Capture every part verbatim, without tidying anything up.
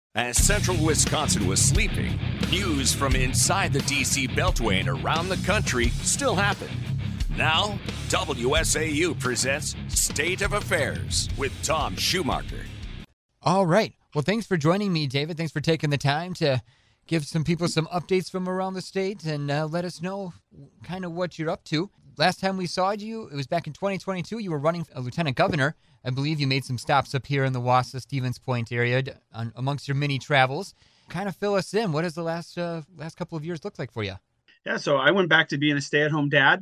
As central Wisconsin was sleeping, news from inside the D C Beltway and around the country still happened. Now, W S A U presents State of Affairs with Tom Schumacher. All right. Well, thanks for joining me, David. Thanks for taking the time to give some people some updates from around the state and uh, let us know kind of what you're up to. Last time we saw you, it was back in twenty twenty-two. You were running for lieutenant governor. I believe you made some stops up here in the Wausau Stevens Point area on, amongst your many travels. Kind of fill us in. What does the last uh, last couple of years look like for you? Yeah, so I went back to being a stay-at-home dad.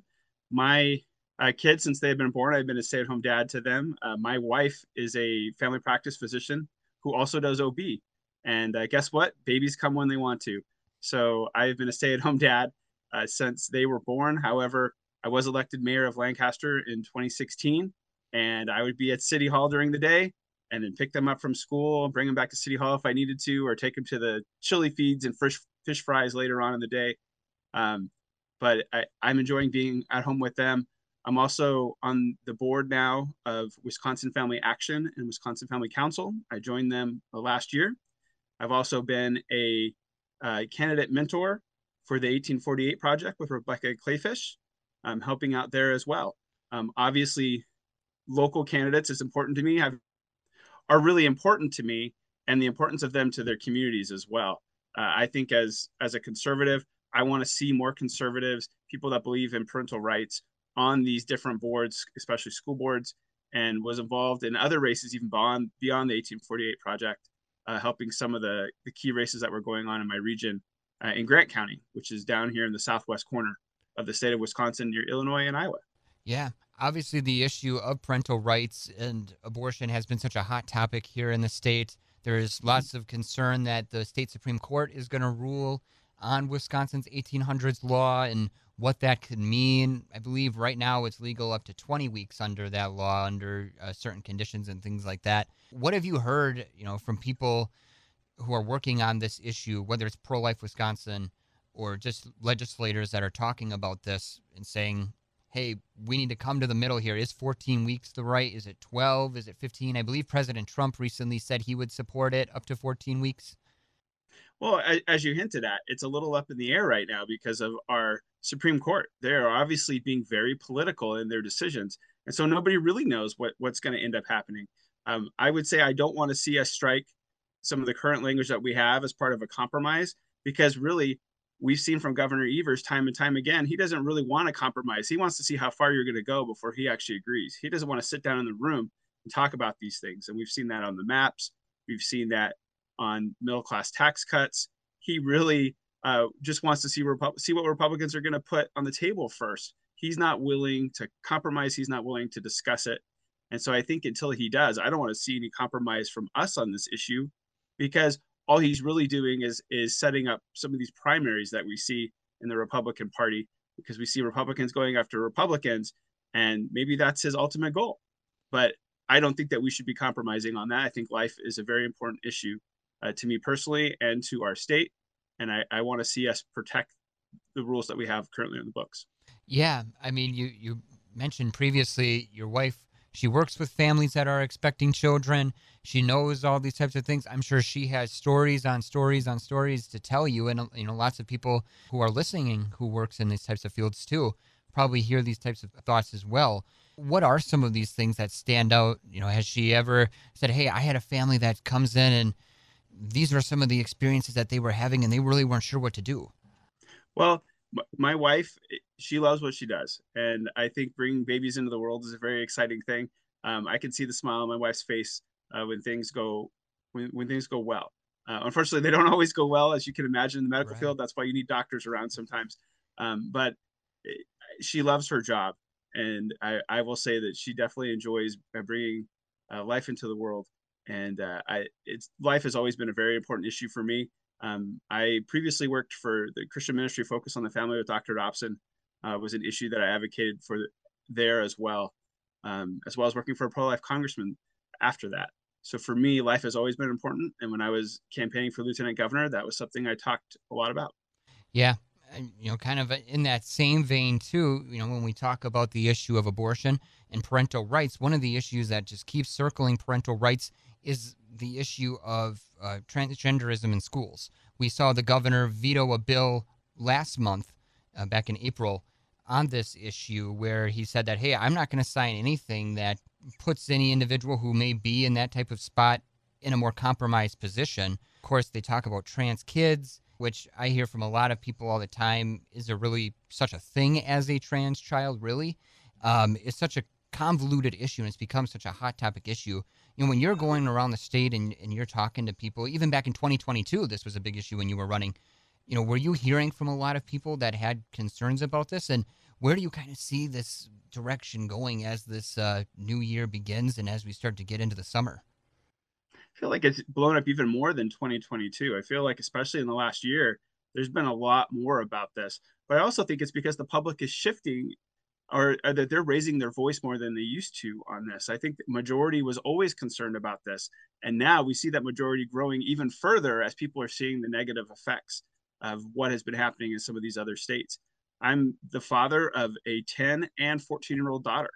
My uh, kids, since they've been born, I've been a stay-at-home dad to them. Uh, my wife is a family practice physician who also does O B. And uh, guess what? Babies come when they want to. So I've been a stay-at-home dad uh, since they were born. However, I was elected mayor of Lancaster in twenty sixteen, and I would be at City Hall during the day and then pick them up from school, bring them back to City Hall if I needed to, or take them to the chili feeds and fish, fish fries later on in the day. Um, but I, I'm enjoying being at home with them. I'm also on the board now of Wisconsin Family Action and Wisconsin Family Council. I joined them last year. I've also been a uh, candidate mentor for the eighteen forty-eight Project with Rebecca Clayfish. I'm helping out there as well. Um, obviously, local candidates is important to me, have, are really important to me, and the importance of them to their communities as well. Uh, I think as, as a conservative, I want to see more conservatives, people that believe in parental rights on these different boards, especially school boards, and was involved in other races even beyond, beyond the eighteen forty-eight Project, uh, helping some of the, the key races that were going on in my region uh, in Grant County, which is down here in the southwest corner of the state of Wisconsin near Illinois and Iowa. Yeah, obviously the issue of parental rights and abortion has been such a hot topic here in the state. There's lots of concern that the state Supreme Court is going to rule on Wisconsin's eighteen hundreds law and what that could mean. I believe right now it's legal up to twenty weeks under that law, under uh, certain conditions and things like that. What have you heard, you know, from people who are working on this issue, whether it's Pro-Life Wisconsin or just legislators that are talking about this and saying, hey, we need to come to the middle here. Is fourteen weeks the right? Is it twelve? Is it fifteen? I believe President Trump recently said he would support it up to fourteen weeks. Well, as you hinted at, it's a little up in the air right now because of our Supreme Court. They're obviously being very political in their decisions. And so nobody really knows what, what's going to end up happening. Um, I would say I don't want to see us strike some of the current language that we have as part of a compromise, because really, we've seen from Governor Evers time and time again, he doesn't really want to compromise. He wants to see how far you're going to go before he actually agrees. He doesn't want to sit down in the room and talk about these things. And we've seen that on the maps. We've seen that on middle-class tax cuts. He really uh, just wants to see, Repu- see what Republicans are going to put on the table first. He's not willing to compromise. He's not willing to discuss it. And so I think until he does, I don't want to see any compromise from us on this issue, because all he's really doing is is setting up some of these primaries that we see in the Republican Party, because we see Republicans going after Republicans, and maybe that's his ultimate goal. But I don't think that we should be compromising on that. I think life is a very important issue uh, to me personally and to our state, and I, I want to see us protect the rules that we have currently on the books. Yeah, I mean, you, you mentioned previously your wife, she works with families that are expecting children. She knows all these types of things. I'm sure she has stories on stories on stories to tell you. And, you know, lots of people who are listening who works in these types of fields too probably hear these types of thoughts as well. What are some of these things that stand out? You know, has she ever said, hey, I had a family that comes in and these are some of the experiences that they were having and they really weren't sure what to do? Well, my wife, she loves what she does. And I think bringing babies into the world is a very exciting thing. Um, I can see the smile on my wife's face uh, when things go, when, when things go well. Uh, unfortunately, they don't always go well, as you can imagine, in the medical right. field. That's why you need doctors around sometimes. Um, but she loves her job. And I, I will say that she definitely enjoys bringing uh, life into the world. And uh, I, it's life has always been a very important issue for me. Um, I previously worked for the Christian Ministry Focus on the Family with Doctor Dobson, uh, was an issue that I advocated for there as well, um, as well as working for a pro-life congressman after that. So for me, life has always been important. And when I was campaigning for lieutenant governor, that was something I talked a lot about. Yeah. And, you know, kind of in that same vein, too, you know, when we talk about the issue of abortion and parental rights, one of the issues that just keeps circling parental rights is the issue of uh, transgenderism in schools. We saw the governor veto a bill last month, uh, back in April, on this issue where he said that, hey, I'm not going to sign anything that puts any individual who may be in that type of spot in a more compromised position. Of course, they talk about trans kids, which I hear from a lot of people all the time. Is there really such a thing as a trans child, really? Um, it's such a convoluted issue, and it's become such a hot topic issue. You know, when you're going around the state and, and you're talking to people, even back in twenty twenty-two, this was a big issue when you were running. You know, were you hearing from a lot of people that had concerns about this? And where do you kind of see this direction going as this uh, new year begins and as we start to get into the summer? I feel like it's blown up even more than twenty twenty-two. I feel like, especially in the last year, there's been a lot more about this. But I also think it's because the public is shifting, or, or that they're raising their voice more than they used to on this. I think the majority was always concerned about this. And now we see that majority growing even further as people are seeing the negative effects of what has been happening in some of these other states. I'm the father of a ten and fourteen year old daughter,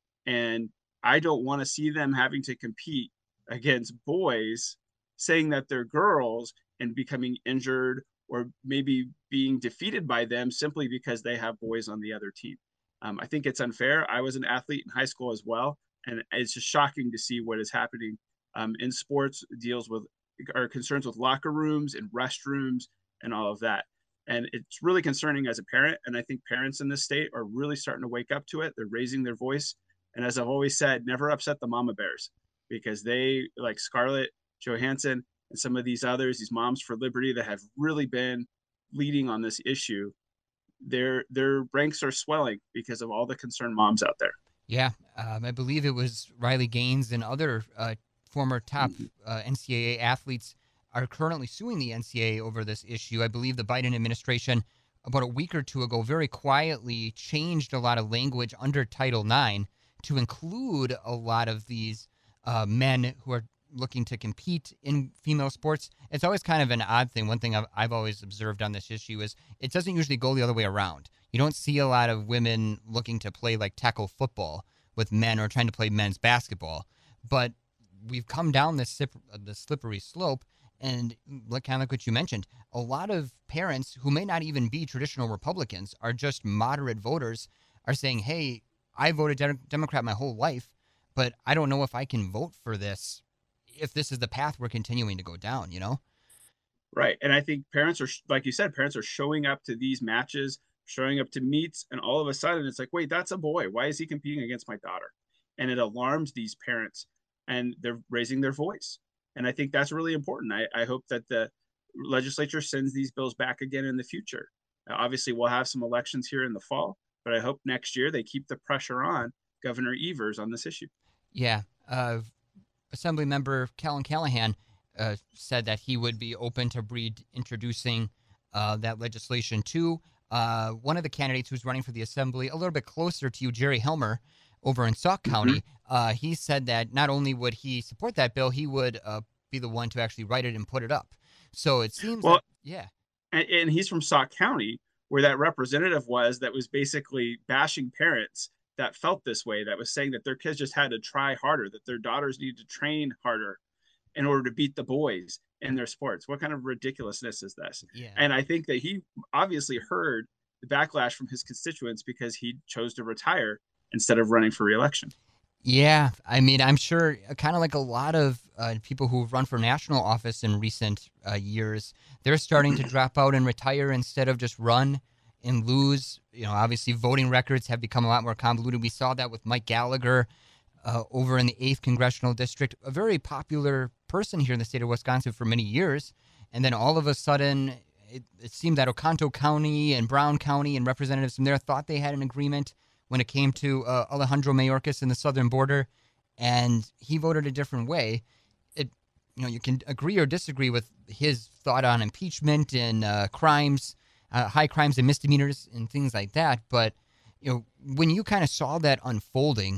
and I don't want to see them having to compete against boys, saying that they're girls and becoming injured or maybe being defeated by them simply because they have boys on the other team. Um, I think it's unfair. I was an athlete in high school as well, and it's just shocking to see what is happening um, in sports. Deals with our concerns with locker rooms and restrooms and all of that. And it's really concerning as a parent. And I think parents in this state are really starting to wake up to it. They're raising their voice. And as I've always said, never upset the mama bears, because they, like Scarlett Johansson and some of these others, these Moms for Liberty that have really been leading on this issue, their their ranks are swelling because of all the concerned moms out there. Yeah, um, I believe it was Riley Gaines and other uh, former top uh, N C double A athletes are currently suing the N C double A over this issue. I believe the Biden administration, about a week or two ago, very quietly changed a lot of language under Title nine to include a lot of these uh, men who are looking to compete in female sports. It's always kind of an odd thing. One thing I've, I've always observed on this issue is it doesn't usually go the other way around. You don't see a lot of women looking to play like tackle football with men or trying to play men's basketball. But we've come down this, this slippery slope. And like, kind of like what you mentioned, a lot of parents who may not even be traditional Republicans are just moderate voters are saying, hey, I voted de- Democrat my whole life, but I don't know if I can vote for this if this is the path we're continuing to go down, you know? Right. And I think parents are, like you said, parents are showing up to these matches, showing up to meets, and all of a sudden it's like, wait, that's a boy. Why is he competing against my daughter? And it alarms these parents, and they're raising their voice. And I think that's really important. I, I hope that the legislature sends these bills back again in the future. Now, obviously, we'll have some elections here in the fall, but I hope next year they keep the pressure on Governor Evers on this issue. Yeah. Uh, Assembly member Kellen Callahan uh, said that he would be open to reintroducing uh, that legislation too. Uh, one of the candidates who's running for the assembly, a little bit closer to you, Jerry Helmer, over in Sauk County, mm-hmm. uh, he said that not only would he support that bill, he would uh, be the one to actually write it and put it up. So it seems well, like, yeah. And, and he's from Sauk County, where that representative was that was basically bashing parents that felt this way, that was saying that their kids just had to try harder, that their daughters needed to train harder in order to beat the boys in their sports. What kind of ridiculousness is this? Yeah. And I think that he obviously heard the backlash from his constituents because he chose to retire instead of running for re-election. Yeah, I mean, I'm sure kind of like a lot of uh, people who've run for national office in recent uh, years, they're starting to drop out and retire instead of just run and lose. You know, obviously voting records have become a lot more convoluted. We saw that with Mike Gallagher uh, over in the eighth Congressional District, a very popular person here in the state of Wisconsin for many years. And then all of a sudden, it, it seemed that Oconto County and Brown County and representatives from there thought they had an agreement when it came to uh, Alejandro Mayorkas in the southern border, and he voted a different way. It, you know, you can agree or disagree with his thought on impeachment and uh, crimes, uh, high crimes and misdemeanors and things like that. But, you know, when you kind of saw that unfolding,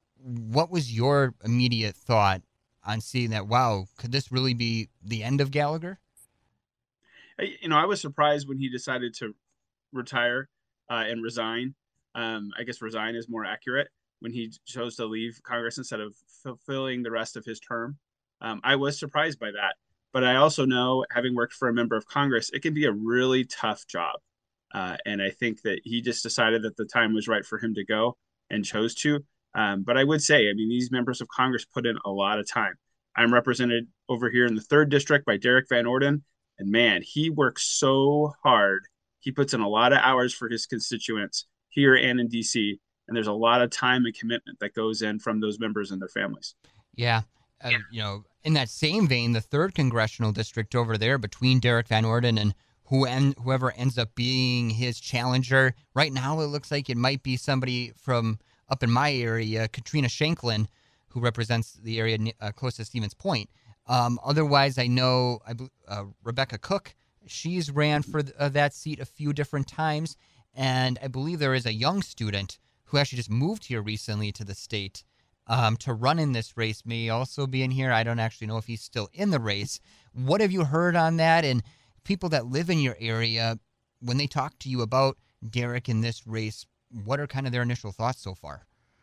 what was your immediate thought on seeing that? Wow, could this really be the end of Gallagher? You know, I was surprised when he decided to retire uh, and resign. Um, I guess resign is more accurate, when he chose to leave Congress instead of fulfilling the rest of his term. Um, I was surprised by that. But I also know, having worked for a member of Congress, it can be a really tough job. Uh, and I think that he just decided that the time was right for him to go and chose to. Um, but I would say, I mean, these members of Congress put in a lot of time. I'm represented over here in the third district by Derek Van Orden. And man, he works so hard. He puts in a lot of hours for his constituents here and in D C. And there's a lot of time and commitment that goes in from those members and their families. Yeah. Uh, you know, in that same vein, the third congressional district over there between Derek Van Orden and who en- whoever ends up being his challenger, right now it looks like it might be somebody from up in my area, Katrina Shanklin, who represents the area uh, close to Stevens Point. Um, otherwise, I know I, uh, Rebecca Cook, she's ran for th- uh, that seat a few different times, and I believe there is a young student who actually just moved here recently to the state um, to run in this race, may also be in here. I don't actually know if he's still in the race. What have you heard on that? And people that live in your area, when they talk to you about Derek in this race, what are kind of their initial thoughts so far?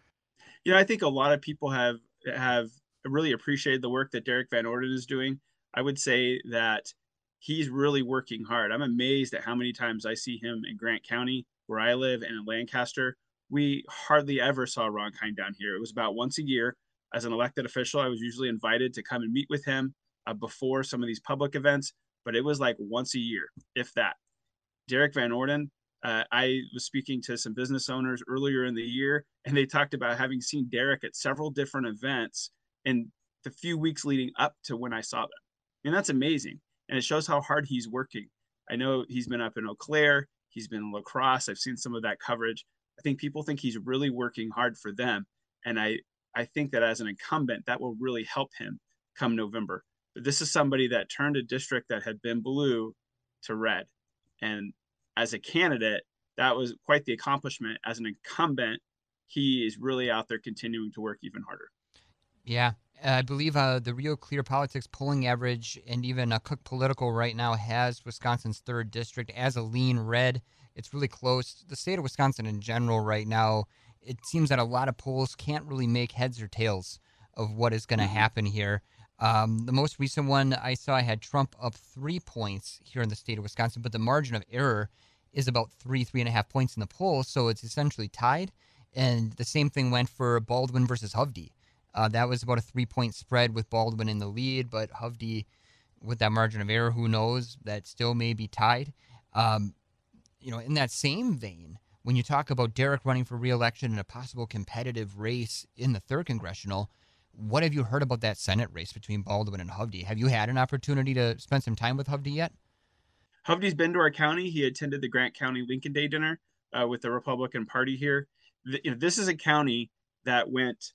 You know, I think a lot of people have have really appreciated the work that Derek Van Orden is doing. I would say that he's really working hard. I'm amazed at how many times I see him in Grant County, where I live, and in Lancaster. We hardly ever saw Ron Kind down here. It was about once a year. As an elected official, I was usually invited to come and meet with him uh, before some of these public events, but it was like once a year, if that. Derek Van Orden, uh, I was speaking to some business owners earlier in the year, and they talked about having seen Derek at several different events in the few weeks leading up to when I saw them. And that's amazing. And it shows how hard he's working. I know he's been up in Eau Claire, he's been in La Crosse. I've seen some of that coverage. I think people think he's really working hard for them. And I, I think that as an incumbent, that will really help him come November. But this is somebody that turned a district that had been blue to red. And as a candidate, that was quite the accomplishment. As an incumbent, he is really out there continuing to work even harder. Yeah, I believe uh, the Real Clear Politics polling average and even uh, Cook Political right now has Wisconsin's third district as a lean red. It's really close. The state of Wisconsin in general right now, it seems that a lot of polls can't really make heads or tails of what is going to mm-hmm. happen here. Um, the most recent one I saw had Trump up three points here in the state of Wisconsin, but the margin of error is about three, three and a half points in the poll, so it's essentially tied. And the same thing went for Baldwin versus Hovde. Uh, that was about a three-point spread with Baldwin in the lead, but Hovde, with that margin of error, who knows, that still may be tied. Um, you know, in that same vein, when you talk about Derek running for re-election in a possible competitive race in the third congressional, what have you heard about that Senate race between Baldwin and Hovde? Have you had an opportunity to spend some time with Hovde yet? Hovde's been to our county. He attended the Grant County Lincoln Day dinner uh, with the Republican Party here. The, you know, this is a county that went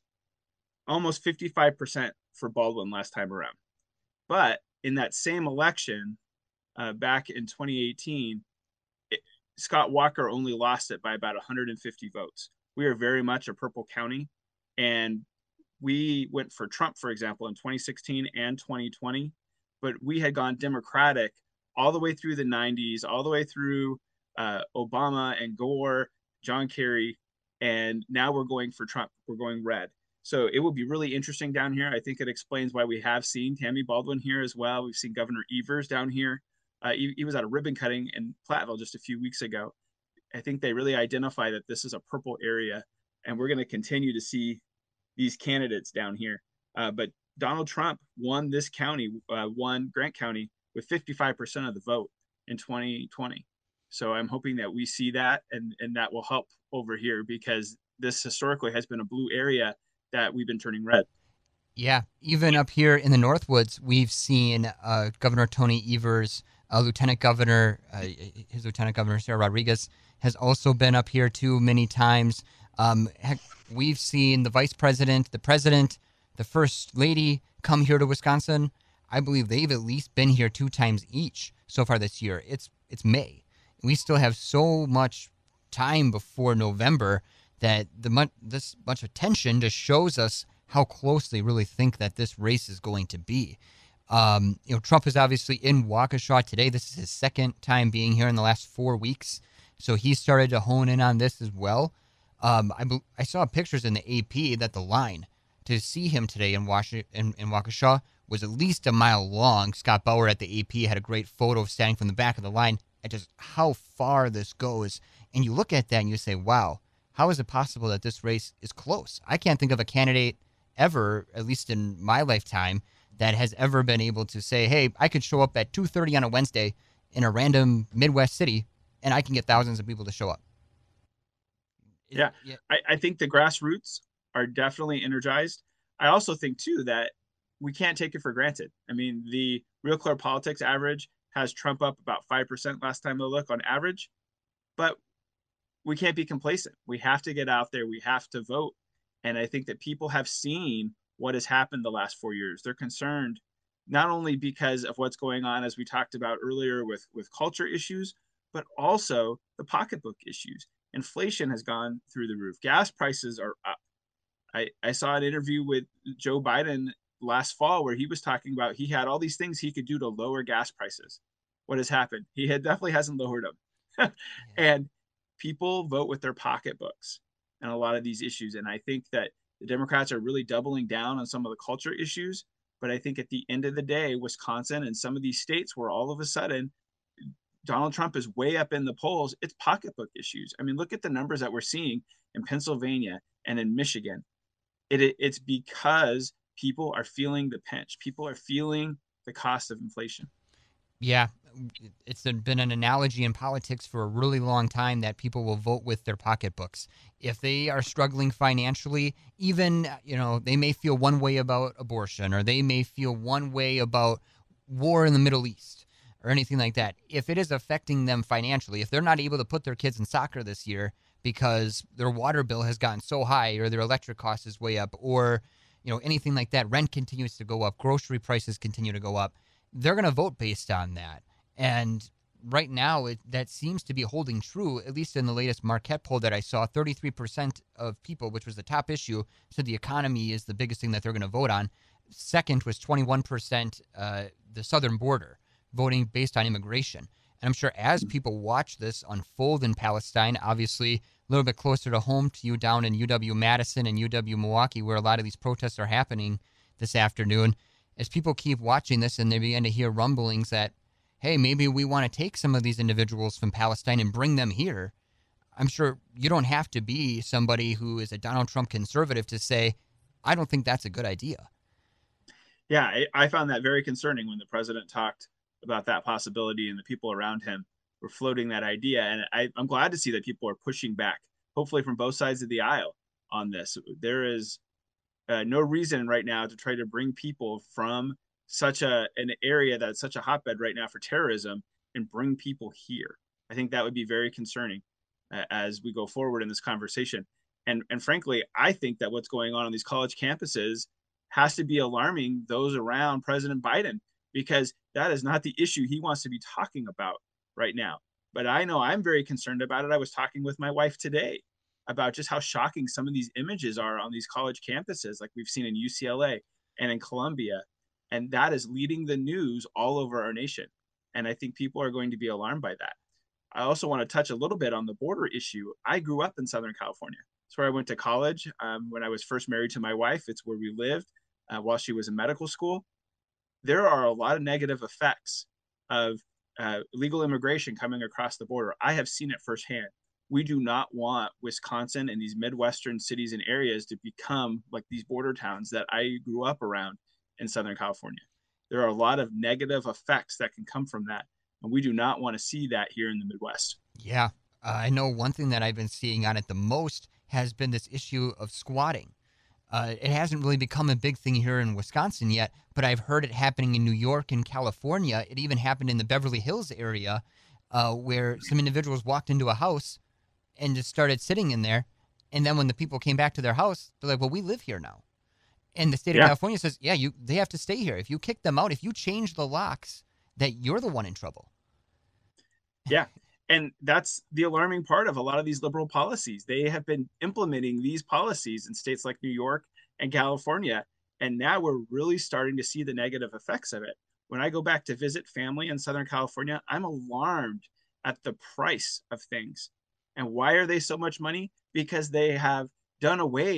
almost fifty-five percent for Baldwin last time around. But in that same election uh, back in twenty eighteen, it, Scott Walker only lost it by about one hundred fifty votes. We are very much a purple county, and we went for Trump, for example, in twenty sixteen and twenty twenty, but we had gone Democratic all the way through the nineties, all the way through uh, Obama and Gore, John Kerry, and now we're going for Trump. We're going red. So it will be really interesting down here. I think it explains why we have seen Tammy Baldwin here as well. We've seen Governor Evers down here. Uh, he, he was at a ribbon cutting in Platteville just a few weeks ago. I think they really identify that this is a purple area, and we're going to continue to see these candidates down here. Uh, but Donald Trump won this county, uh, won Grant County with fifty-five percent of the vote in twenty twenty. So I'm hoping that we see that, and, and that will help over here, because this historically has been a blue area that we've been turning red. Yeah, even up here in the Northwoods, we've seen uh, Governor Tony Evers, uh, Lieutenant Governor, uh, his Lieutenant Governor, Sarah Rodriguez, has also been up here too many times. Um, heck, we've seen the Vice President, the President, the First Lady come here to Wisconsin. I believe they've at least been here two times each so far this year. It's it's May. We still have so much time before November that the this much attention just shows us how close they really think that this race is going to be. Um, you know, Trump is obviously in Waukesha today. This is his second time being here in the last four weeks, so he started to hone in on this as well. Um, I I saw pictures in the A P that the line to see him today in Wash in, in Waukesha was at least a mile long. Scott Bauer at the A P had a great photo standing from the back of the line at just how far this goes. And you look at that and you say, wow, how is it possible that this race is close? I can't think of a candidate ever, at least in my lifetime, that has ever been able to say, hey, I could show up at two thirty on a Wednesday in a random Midwest city and I can get thousands of people to show up. Yeah, yeah. I, I think the grassroots are definitely energized. I also think, too, that we can't take it for granted. I mean, the Real Clear Politics average has Trump up about five percent last time I look on average, but we can't be complacent. We have to get out there. We have to vote. And I think that people have seen what has happened the last four years. They're concerned not only because of what's going on, as we talked about earlier, with, with culture issues, but also the pocketbook issues. Inflation has gone through the roof. Gas prices are up. I, I saw an interview with Joe Biden last fall where he was talking about he had all these things he could do to lower gas prices. What has happened? He had definitely hasn't lowered them. And people vote with their pocketbooks on a lot of these issues. And I think that the Democrats are really doubling down on some of the culture issues. But I think at the end of the day, Wisconsin and some of these states where all of a sudden Donald Trump is way up in the polls, it's pocketbook issues. I mean, look at the numbers that we're seeing in Pennsylvania and in Michigan. It, it's because people are feeling the pinch. People are feeling the cost of inflation. Yeah, it's been an analogy in politics for a really long time that people will vote with their pocketbooks. If they are struggling financially, even, you know, they may feel one way about abortion, or they may feel one way about war in the Middle East or anything like that. If it is affecting them financially, if they're not able to put their kids in soccer this year because their water bill has gotten so high, or their electric cost is way up, or, you know, anything like that, rent continues to go up, grocery prices continue to go up, they're going to vote based on that. And right now, it, that seems to be holding true, at least in the latest Marquette poll that I saw. thirty-three percent of people, which was the top issue, said the economy is the biggest thing that they're going to vote on. Second was twenty-one percent uh, the southern border, voting based on immigration. And I'm sure as people watch this unfold in Palestine, obviously a little bit closer to home to you down in U W-Madison and U W-Milwaukee, where a lot of these protests are happening this afternoon, as people keep watching this and they begin to hear rumblings that, hey, maybe we want to take some of these individuals from Palestine and bring them here. I'm sure you don't have to be somebody who is a Donald Trump conservative to say, I don't think that's a good idea. Yeah, I, I found that very concerning when the president talked about that possibility and the people around him were floating that idea. And I, I'm glad to see that people are pushing back, hopefully from both sides of the aisle on this. There is uh, no reason right now to try to bring people from such a an area that's such a hotbed right now for terrorism and bring people here. I think that would be very concerning uh, as we go forward in this conversation. And and frankly, I think that what's going on on these college campuses has to be alarming those around President Biden, because that is not the issue he wants to be talking about right now. But I know I'm very concerned about it. I was talking with my wife today about just how shocking some of these images are on these college campuses, like we've seen in U C L A and in Columbia. And that is leading the news all over our nation. And I think people are going to be alarmed by that. I also want to touch a little bit on the border issue. I grew up in Southern California. It's where I went to college. Um, when I was first married to my wife, it's where we lived uh, while she was in medical school. There are a lot of negative effects of uh, illegal immigration coming across the border. I have seen it firsthand. We do not want Wisconsin and these Midwestern cities and areas to become like these border towns that I grew up around in Southern California. There are a lot of negative effects that can come from that. And we do not want to see that here in the Midwest. Yeah. Uh, I know one thing that I've been seeing on it the most has been this issue of squatting. Uh, it hasn't really become a big thing here in Wisconsin yet, but I've heard it happening in New York and California. It even happened in the Beverly Hills area uh, where some individuals walked into a house and just started sitting in there. And then when the people came back to their house, they're like, well, we live here now. And the state of yeah. California says, yeah, you they have to stay here. If you kick them out, if you change the locks, that you're the one in trouble. Yeah. And that's the alarming part of a lot of these liberal policies. They have been implementing these policies in states like New York and California. And now we're really starting to see the negative effects of it. When I go back to visit family in Southern California, I'm alarmed at the price of things. And why are they so much money? Because they have done away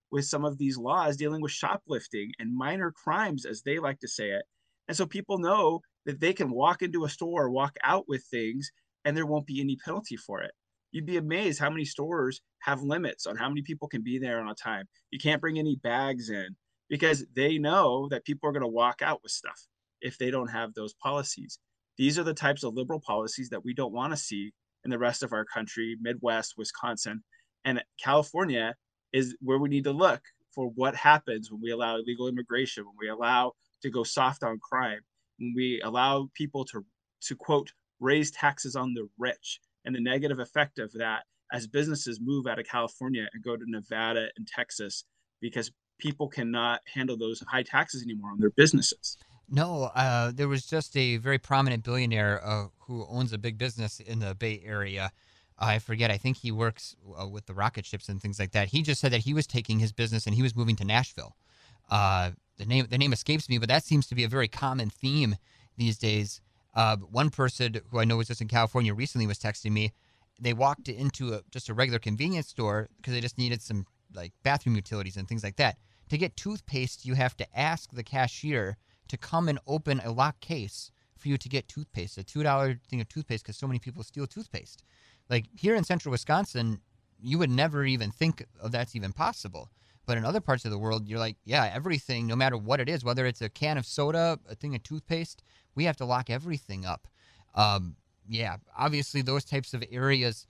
with some of these laws dealing with shoplifting and minor crimes, as they like to say it. And so people know that they can walk into a store or walk out with things and there won't be any penalty for it. You'd be amazed how many stores have limits on how many people can be there on a time. You can't bring any bags in because they know that people are going to walk out with stuff if they don't have those policies. These are the types of liberal policies that we don't want to see in the rest of our country, Midwest, Wisconsin, and California is where we need to look for what happens when we allow illegal immigration, when we allow to go soft on crime, when we allow people to, to quote, raise taxes on the rich, and the negative effect of that as businesses move out of California and go to Nevada and Texas because people cannot handle those high taxes anymore on their businesses. No, uh, there was just a very prominent billionaire uh, who owns a big business in the Bay Area. I forget. I think he works uh, with the rocket ships and things like that. He just said that he was taking his business and he was moving to Nashville. Uh, the name the name escapes me, but that seems to be a very common theme these days. Uh, one person who I know was just in California recently was texting me. They walked into a, just a regular convenience store because they just needed some like bathroom utilities and things like that. To get toothpaste, you have to ask the cashier to come and open a locked case for you to get toothpaste, a two dollar thing of toothpaste because so many people steal toothpaste. Like here in central Wisconsin, you would never even think of that's even possible. But in other parts of the world, you're like, yeah, everything, no matter what it is, whether it's a can of soda, a thing of toothpaste, we have to lock everything up. Um, yeah, obviously those types of areas,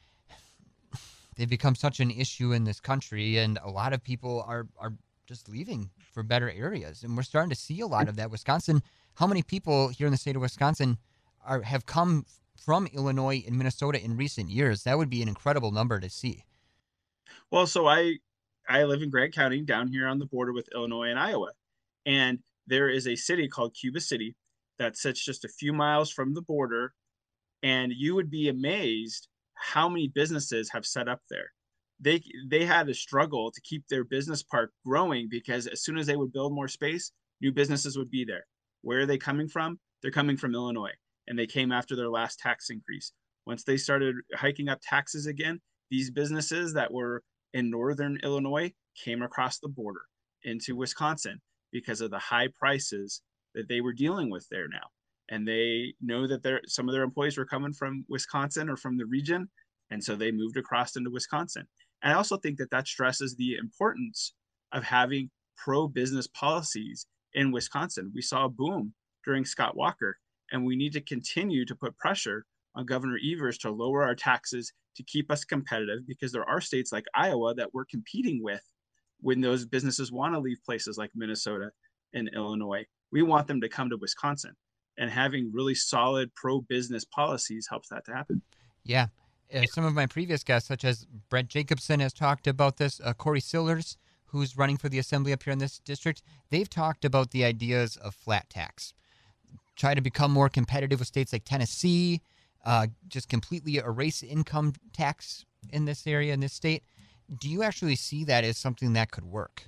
they've become such an issue in this country, and a lot of people are, are just leaving for better areas. And we're starting to see a lot of that. Wisconsin, how many people here in the state of Wisconsin are have come from Illinois and Minnesota in recent years? That would be an incredible number to see. Well, so I I live in Grant County down here on the border with Illinois and Iowa. And there is a city called Cuba City that sits just a few miles from the border. And you would be amazed how many businesses have set up there. They they had to struggle to keep their business park growing because as soon as they would build more space, new businesses would be there. Where are they coming from? They're coming from Illinois, and they came after their last tax increase. Once they started hiking up taxes again, these businesses that were in northern Illinois came across the border into Wisconsin because of the high prices that they were dealing with there now. And they know that there some of their employees were coming from Wisconsin or from the region, and so they moved across into Wisconsin. And I also think that that stresses the importance of having pro-business policies in Wisconsin. We saw a boom during Scott Walker, and we need to continue to put pressure on Governor Evers to lower our taxes to keep us competitive, because there are states like Iowa that we're competing with when those businesses want to leave places like Minnesota and Illinois. We want them to come to Wisconsin, and having really solid pro-business policies helps that to happen. Yeah. Uh, some of my previous guests, such as Brett Jacobson, has talked about this. Uh, Corey Sillers, who's running for the assembly up here in this district, they've talked about the ideas of flat tax. Try to become more competitive with states like Tennessee, uh, just completely erase income tax in this area, in this state. Do you actually see that as something that could work?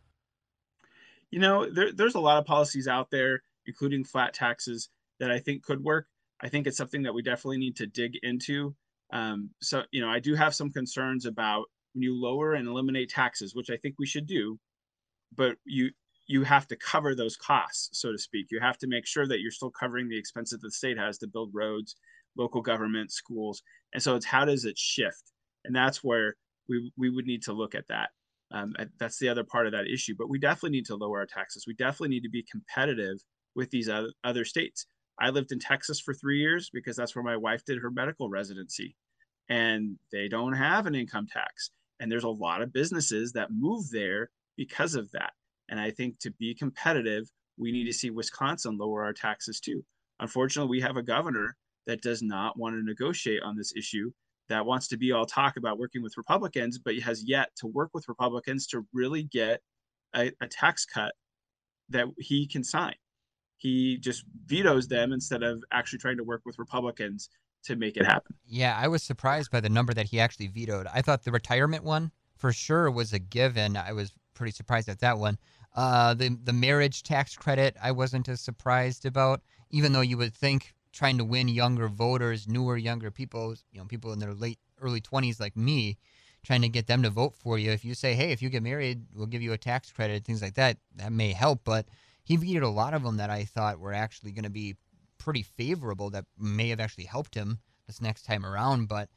You know, there, there's a lot of policies out there, including flat taxes, that I think could work. I think it's something that we definitely need to dig into. Um, so, you know, I do have some concerns about when you lower and eliminate taxes, which I think we should do, but you you have to cover those costs, so to speak. You have to make sure that you're still covering the expenses the state has to build roads, local government, schools. And so it's how does it shift? And that's where we, we would need to look at that. Um, that's the other part of that issue. But we definitely need to lower our taxes. We definitely need to be competitive with these other, other states. I lived in Texas for three years because that's where my wife did her medical residency. And they don't have an income tax. And there's a lot of businesses that move there because of that. And I think to be competitive, we need to see Wisconsin lower our taxes too. Unfortunately, we have a governor that does not want to negotiate on this issue, that wants to be all talk about working with Republicans, but has yet to work with Republicans to really get a, a tax cut that he can sign. He just vetoes them instead of actually trying to work with Republicans to make it happen. Yeah, I was surprised by the number that he actually vetoed. I thought the retirement one for sure was a given. I was pretty surprised at that one. Uh, the the marriage tax credit, I wasn't as surprised about, even though you would think trying to win younger voters, newer, younger people, you know, people in their late, early twenties like me, trying to get them to vote for you. If you say, hey, if you get married, we'll give you a tax credit, things like that, that may help. But he vetoed a lot of them that I thought were actually going to be pretty favorable, that may have actually helped him this next time around. But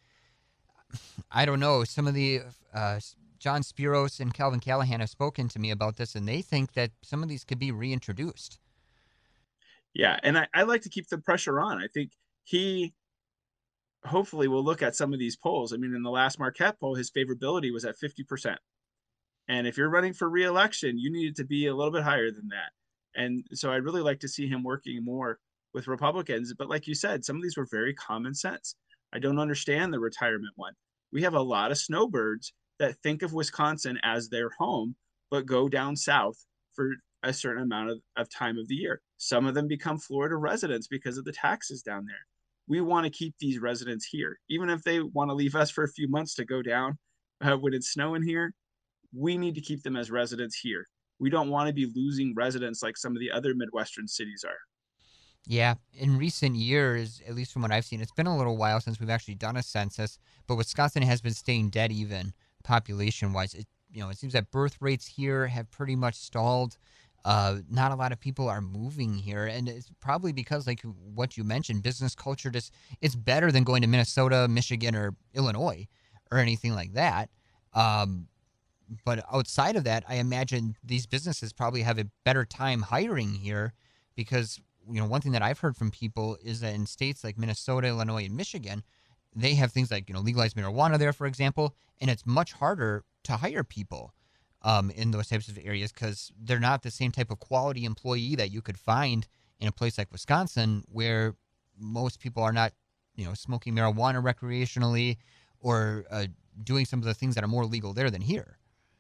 I don't know. Some of the uh, John Spiros and Calvin Callahan have spoken to me about this, and they think that some of these could be reintroduced. Yeah, and I, I like to keep the pressure on. I think he hopefully will look at some of these polls. I mean, in the last Marquette poll, his favorability was at fifty percent. And if you're running for re-election, you needed to be a little bit higher than that. And so I'd really like to see him working more with Republicans. But like you said, some of these were very common sense. I don't understand the retirement one. We have a lot of snowbirds that think of Wisconsin as their home, but go down south for a certain amount of, of time of the year. Some of them become Florida residents because of the taxes down there. We want to keep these residents here. Even if they want to leave us for a few months to go down uh, when it's snowing here, we need to keep them as residents here. We don't want to be losing residents like some of the other Midwestern cities are. Yeah, in recent years, at least from what I've seen, it's been a little while since we've actually done a census, but Wisconsin has been staying dead even population-wise. It, you know, it seems that birth rates here have pretty much stalled. Uh, not a lot of people are moving here, and it's probably because, like what you mentioned, business culture just it's better than going to Minnesota, Michigan, or Illinois, or anything like that. Um, but outside of that, I imagine these businesses probably have a better time hiring here because, you know, one thing that I've heard from people is that in states like Minnesota, Illinois, and Michigan, they have things like, you know, legalized marijuana there, for example, and it's much harder to hire people um, in those types of areas because they're not the same type of quality employee that you could find in a place like Wisconsin where most people are not, you know, smoking marijuana recreationally or uh, doing some of the things that are more legal there than here.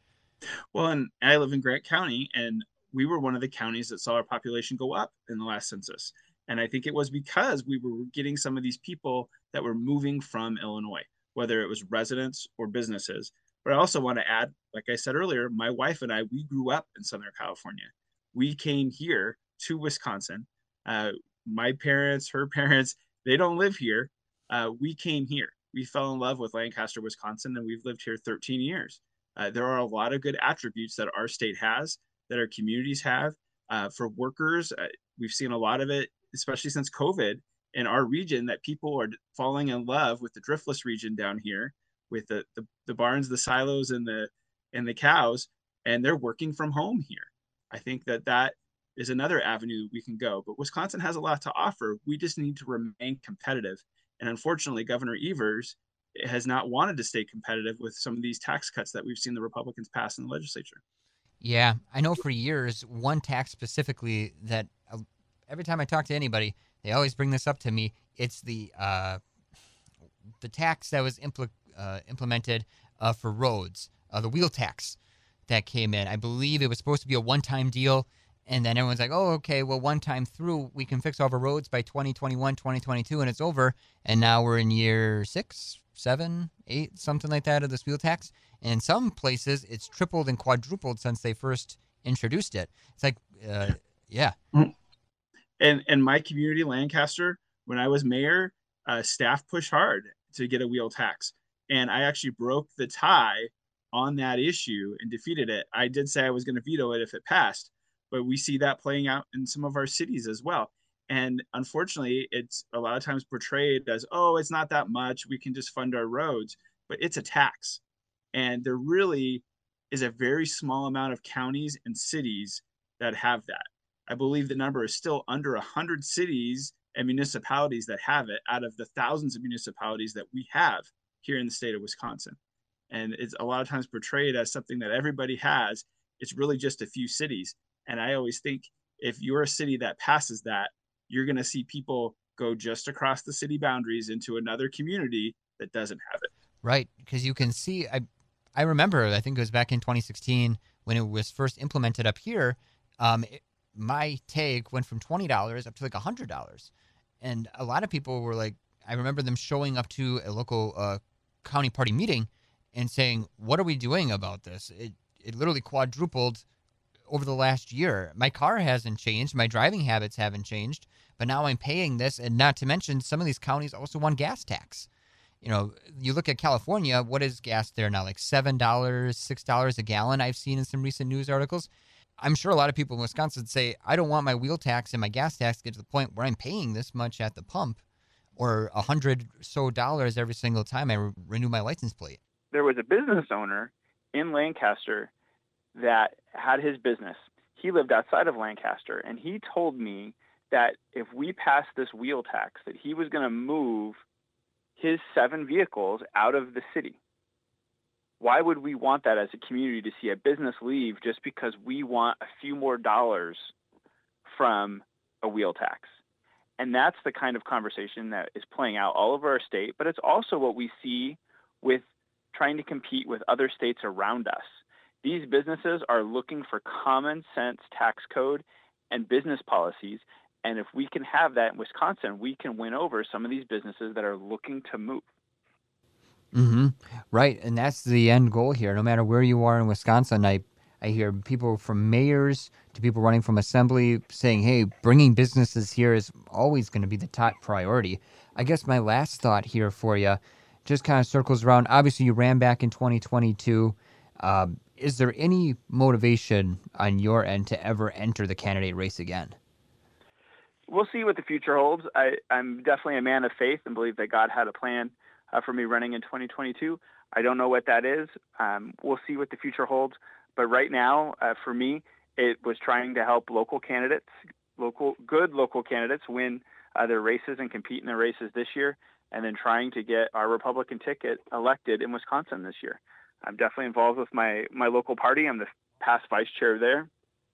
Well, and I live in Grant County, and we were one of the counties that saw our population go up in the last census. And I think it was because we were getting some of these people that were moving from Illinois, whether it was residents or businesses. But I also want to add, like I said earlier, my wife and I, we grew up in Southern California. We came here to Wisconsin. Uh, my parents, her parents, they don't live here. Uh, we came here. We fell in love with Lancaster, Wisconsin, and we've lived here thirteen years. Uh, there are a lot of good attributes that our state has, that our communities have. Uh, for workers, uh, we've seen a lot of it, especially since COVID in our region, that people are falling in love with the driftless region down here, with the, the, the barns, the silos, and the and the cows, and they're working from home here. I think that that is another avenue we can go. But Wisconsin has a lot to offer. We just need to remain competitive. And unfortunately, Governor Evers has not wanted to stay competitive with some of these tax cuts that we've seen the Republicans pass in the legislature. Yeah, I know for years, one tax specifically that uh, every time I talk to anybody, they always bring this up to me. It's the uh, the tax that was impl- uh, implemented uh, for roads, uh, the wheel tax that came in. I believe it was supposed to be a one-time deal, and then everyone's like, oh, okay, well, one time through, we can fix all our roads by twenty twenty-one, twenty twenty-two, and it's over. And now we're in year six, seven, eight, something like that of this wheel tax. And in some places, it's tripled and quadrupled since they first introduced it. It's like, uh, yeah. And and my community, Lancaster, when I was mayor, uh, staff pushed hard to get a wheel tax. And I actually broke the tie on that issue and defeated it. I did say I was going to veto it if it passed, but we see that playing out in some of our cities as well. And unfortunately, it's a lot of times portrayed as, oh, it's not that much. We can just fund our roads, but it's a tax. And there really is a very small amount of counties and cities that have that. I believe the number is still under one hundred cities and municipalities that have it out of the thousands of municipalities that we have here in the state of Wisconsin. And it's a lot of times portrayed as something that everybody has. It's really just a few cities. And I always think if you're a city that passes that, you're going to see people go just across the city boundaries into another community that doesn't have it. Right, because you can see, I I remember, I think it was back in twenty sixteen when it was first implemented up here, um, it, my take went from twenty dollars up to like one hundred dollars. And a lot of people were like, I remember them showing up to a local uh, county party meeting and saying, what are we doing about this? It, it literally quadrupled over the last year. My car hasn't changed. My driving habits haven't changed. But now I'm paying this. And not to mention, some of these counties also want gas tax. You know, you look at California, what is gas there now? Like seven dollars, six dollars a gallon, I've seen in some recent news articles. I'm sure a lot of people in Wisconsin say, I don't want my wheel tax and my gas tax to get to the point where I'm paying this much at the pump or a hundred so dollars every single time I re- renew my license plate. There was a business owner in Lancaster that had his business. He lived outside of Lancaster, and he told me that if we passed this wheel tax, that he was going to move his seven vehicles out of the city. Why would we want that as a community, to see a business leave just because we want a few more dollars from a wheel tax? And that's the kind of conversation that is playing out all over our state, but it's also what we see with trying to compete with other states around us. These businesses are looking for common sense tax code and business policies, and if we can have that in Wisconsin, we can win over some of these businesses that are looking to move. Mm-hmm. Right, and that's the end goal here. No matter where you are in Wisconsin, I, I hear people from mayors to people running from assembly saying, hey, bringing businesses here is always going to be the top priority. I guess my last thought here for you just kind of circles around. Obviously, you ran back in twenty twenty-two. Um, is there any motivation on your end to ever enter the candidate race again? We'll see what the future holds. I, I'm definitely a man of faith and believe that God had a plan uh, for me running in twenty twenty-two. I don't know what that is. Um, we'll see what the future holds. But right now, uh, for me, it was trying to help local candidates, local good local candidates, win uh, their races and compete in their races this year, and then trying to get our Republican ticket elected in Wisconsin this year. I'm definitely involved with my, my local party. I'm the past vice chair there,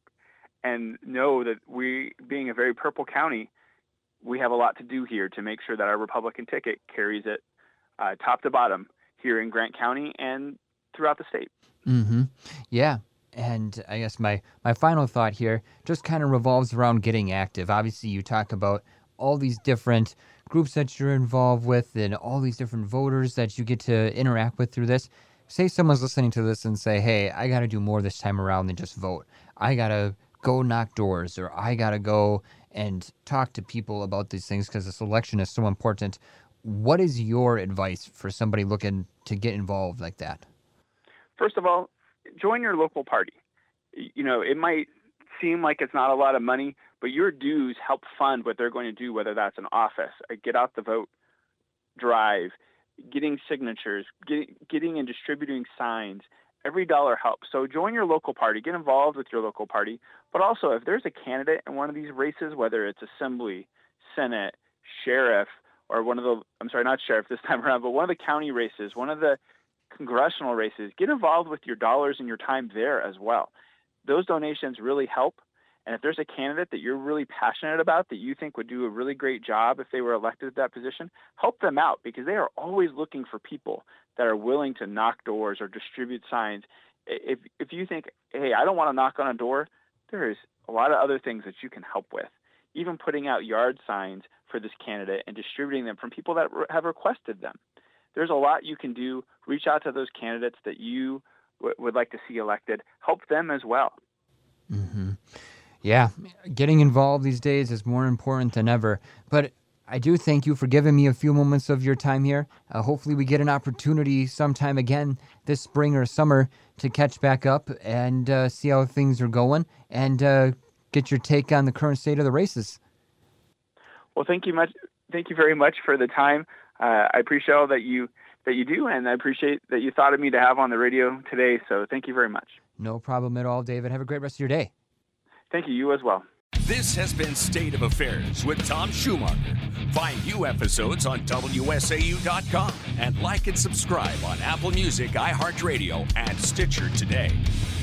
and know that we, being a very purple county, we have a lot to do here to make sure that our Republican ticket carries it uh, top to bottom here in Grant County and throughout the state. Mm-hmm. Yeah. And I guess my, my final thought here just kind of revolves around getting active. Obviously, you talk about all these different groups that you're involved with and all these different voters that you get to interact with through this. Say someone's listening to this and say, hey, I got to do more this time around than just vote. I got to go knock doors, or I got to go and talk to people about these things because this election is so important. What is your advice for somebody looking to get involved like that? First of all, join your local party. You know, it might seem like it's not a lot of money, but your dues help fund what they're going to do, whether that's an office, a get out the vote drive, getting signatures, get, getting and distributing signs. Every dollar helps. So join your local party, get involved with your local party. But also, if there's a candidate in one of these races, whether it's assembly, Senate, sheriff, or one of the, I'm sorry, not sheriff this time around, but one of the county races, one of the congressional races, get involved with your dollars and your time there as well. Those donations really help. And if there's a candidate that you're really passionate about that you think would do a really great job if they were elected at that position, help them out, because they are always looking for people that are willing to knock doors or distribute signs. If if you think, hey, I don't want to knock on a door, there is a lot of other things that you can help with. Even putting out yard signs for this candidate and distributing them from people that have requested them. There's a lot you can do. Reach out to those candidates that you w- would like to see elected. Help them as well. Mm-hmm. Yeah, getting involved these days is more important than ever. But I do thank you for giving me a few moments of your time here. Uh, hopefully we get an opportunity sometime again this spring or summer to catch back up and uh, see how things are going and uh, get your take on the current state of the races. Well, thank you much. Thank you very much for the time. Uh, I appreciate all that you that you do, and I appreciate that you thought of me to have on the radio today. So thank you very much. No problem at all, David. Have a great rest of your day. Thank you. You as well. This has been State of Affairs with Tom Schumacher. Find new episodes on W S A U dot com and like and subscribe on Apple Music, iHeartRadio, and Stitcher today.